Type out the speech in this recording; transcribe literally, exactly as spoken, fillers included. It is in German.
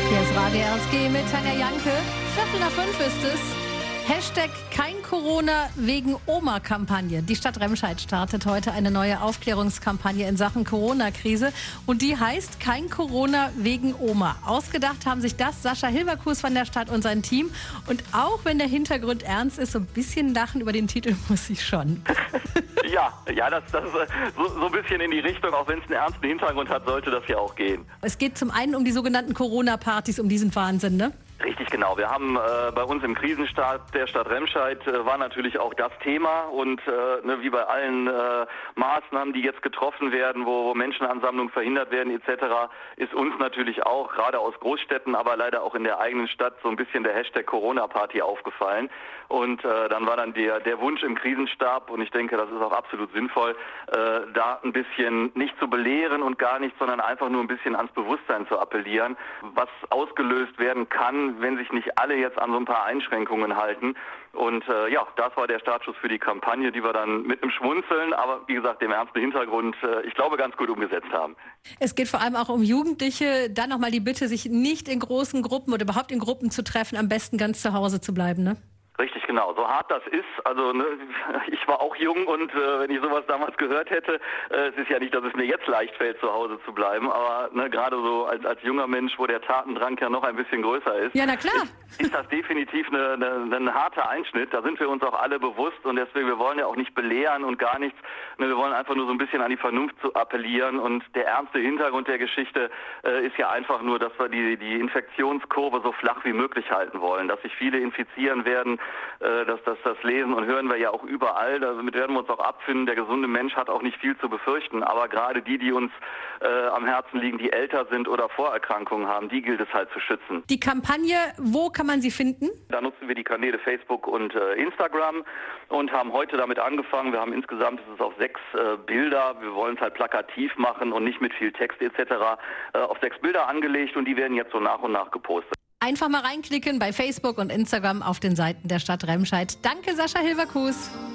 Hier ist Radio R S G mit Tanja Janke. Viertel nach fünf ist es. Hashtag kein Corona wegen Oma-Kampagne. Die Stadt Remscheid startet heute eine neue Aufklärungskampagne in Sachen Corona-Krise. Und die heißt kein Corona wegen Oma. Ausgedacht haben sich das Sascha Hilverkus von der Stadt und sein Team. Und auch wenn der Hintergrund ernst ist, so ein bisschen lachen über den Titel muss ich schon. Ja, ja, das, das so, so ein bisschen in die Richtung, auch wenn es einen ernsten Hintergrund hat, sollte das ja auch gehen. Es geht zum einen um die sogenannten Corona-Partys, um diesen Wahnsinn, ne? Richtig, genau. Wir haben äh, bei uns im Krisenstab der Stadt Remscheid äh, war natürlich auch das Thema und äh, ne, wie bei allen äh, Maßnahmen, die jetzt getroffen werden, wo, wo Menschenansammlungen verhindert werden et cetera, ist uns natürlich auch, gerade aus Großstädten, aber leider auch in der eigenen Stadt, so ein bisschen der Hashtag Corona-Party aufgefallen. Und äh, dann war dann der, der Wunsch im Krisenstab, und ich denke, das ist auch absolut sinnvoll, äh, da ein bisschen nicht zu belehren und gar nicht, sondern einfach nur ein bisschen ans Bewusstsein zu appellieren, was ausgelöst werden kann, wenn sich nicht alle jetzt an so ein paar Einschränkungen halten. Und äh, ja, das war der Startschuss für die Kampagne, die wir dann mit einem Schmunzeln, aber wie gesagt, dem ernsten Hintergrund, äh, ich glaube, ganz gut umgesetzt haben. Es geht vor allem auch um Jugendliche. Dann nochmal die Bitte, sich nicht in großen Gruppen oder überhaupt in Gruppen zu treffen, am besten ganz zu Hause zu bleiben, ne? Richtig, genau. So hart das ist, also ne, ich war auch jung und äh, wenn ich sowas damals gehört hätte, äh, es ist ja nicht, dass es mir jetzt leicht fällt, zu Hause zu bleiben, aber ne, gerade so als, als junger Mensch, wo der Tatendrang ja noch ein bisschen größer ist, ja, na klar. Ist, ist das definitiv eine, eine, ein harter Einschnitt. Da sind wir uns auch alle bewusst und deswegen, wir wollen ja auch nicht belehren und gar nichts. Ne, wir wollen einfach nur so ein bisschen an die Vernunft zu appellieren und der ernste Hintergrund der Geschichte äh, ist ja einfach nur, dass wir die, die Infektionskurve so flach wie möglich halten wollen, dass sich viele infizieren werden. Das, das, das lesen und hören wir ja auch überall. Damit werden wir uns auch abfinden. Der gesunde Mensch hat auch nicht viel zu befürchten. Aber gerade die, die uns äh, am Herzen liegen, die älter sind oder Vorerkrankungen haben, die gilt es halt zu schützen. Die Kampagne, wo kann man sie finden? Da nutzen wir die Kanäle Facebook und äh, Instagram und haben heute damit angefangen. Wir haben insgesamt, es ist auf sechs äh, Bilder, wir wollen es halt plakativ machen und nicht mit viel Text et cetera, äh, auf sechs Bilder angelegt und die werden jetzt so nach und nach gepostet. Einfach mal reinklicken bei Facebook und Instagram auf den Seiten der Stadt Remscheid. Danke, Sascha Hilverkus.